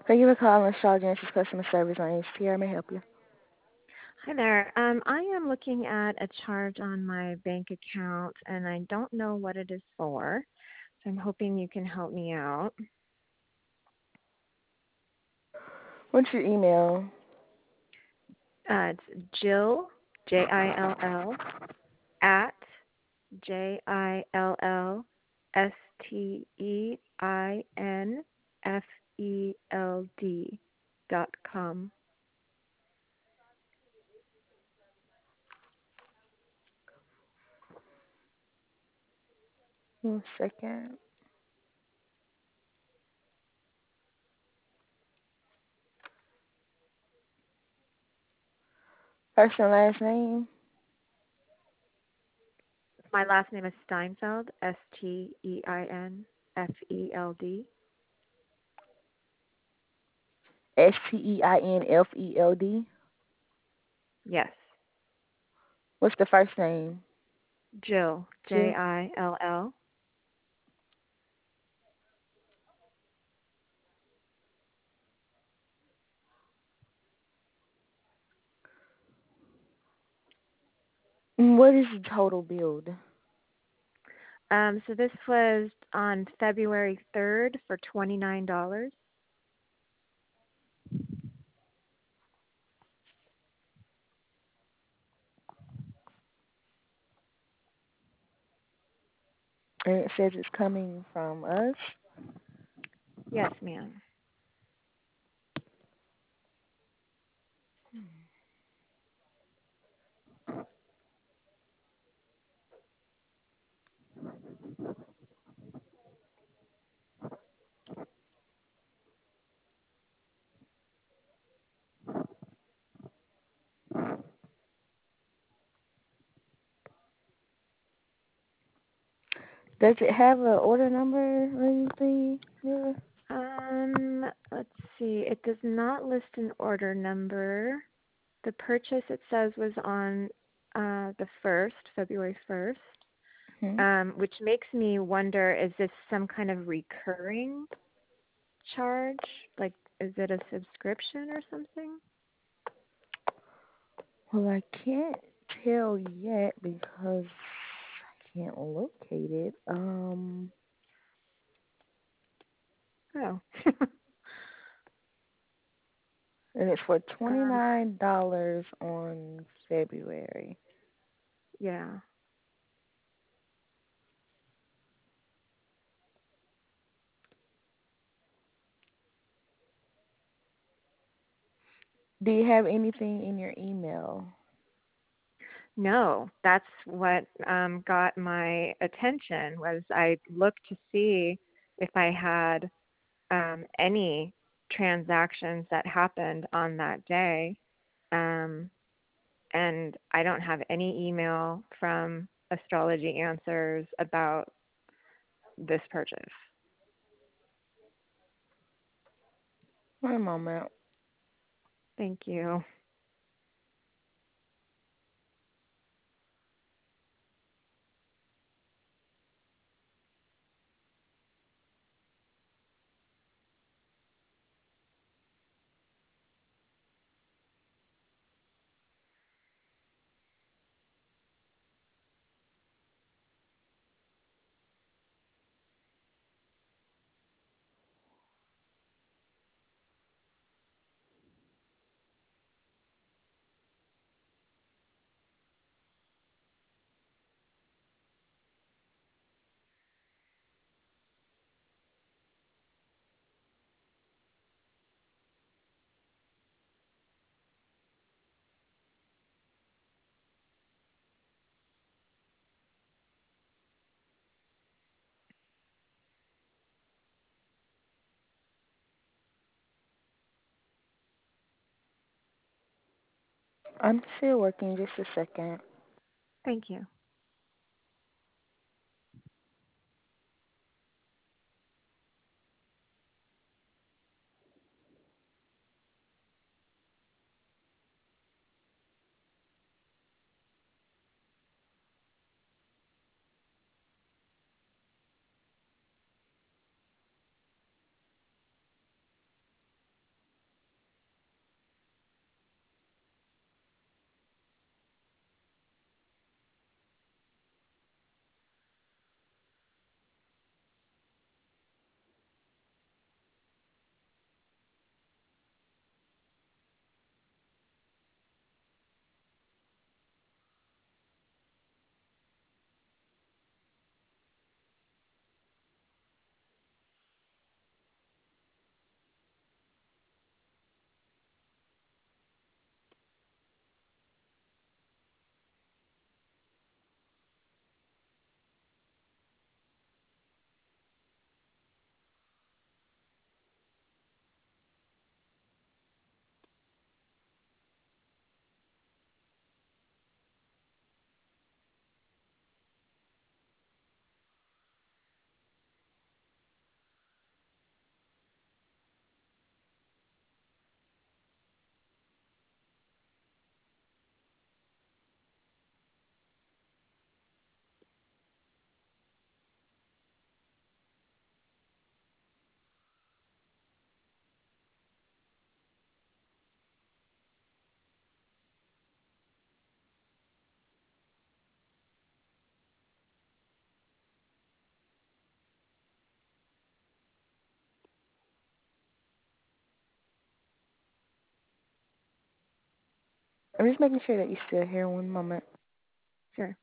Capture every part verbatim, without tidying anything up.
Thank you for calling Shaw Genesis Customer Service on H P R. May I help you? Hi there. Um, I am looking at a charge on my bank account, and I don't know what it is for. So I'm hoping you can help me out. What's your email? Uh, it's Jill, J I L L, at J I L L S T E I N F E L D dot com. One second. First and last name? My last name is Steinfeld, S T E I N F E L D. S T E I N F E L D. Yes, What's the first name? Jill, J Jill. I L L. Mm, What is the total billed? Um, so this was on February third for twenty-nine dollars. And it says it's coming from us. Yes, ma'am. Does it have an order number or anything? Yeah. Um, let's see. It does not list an order number. The purchase, it says, was on uh, the first, February first, Hmm. um, which makes me wonder, is this some kind of recurring charge? Like, is it a subscription or something? Well, I can't tell yet because I can't locate it. Um, Oh. and it's for twenty um, nine dollars on February. yeah. Do you have anything in your email? No, that's what um, got my attention. Was I looked to see if I had um, any transactions that happened on that day, um, and I don't have any email from Astrology Answers about this purchase. One moment. Thank you. I'm still working. Just a second. Thank you. I'm just making sure that you're still here. One moment. Sure.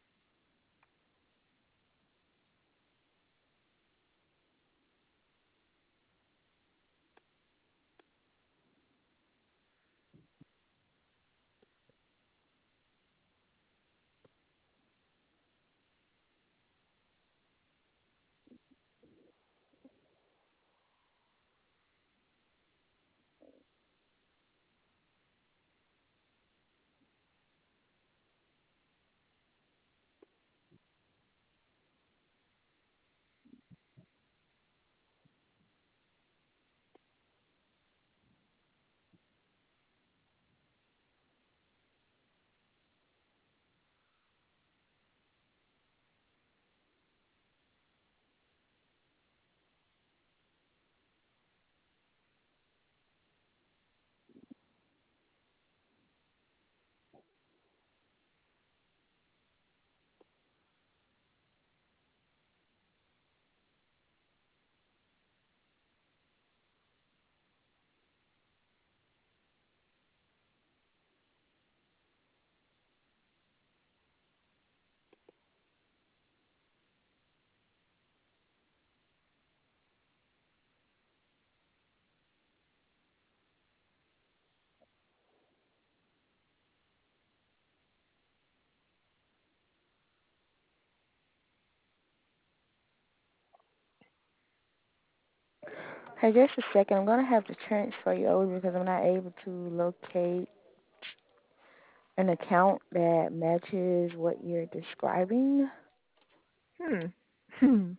Hey, just a second. I'm gonna have to transfer you over because I'm not able to locate an account that matches what you're describing. Hmm. Hmm.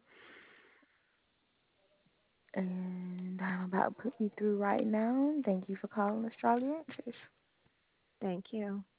And I'm about to put you through right now. Thank you for calling Astrology Answers. Thank you.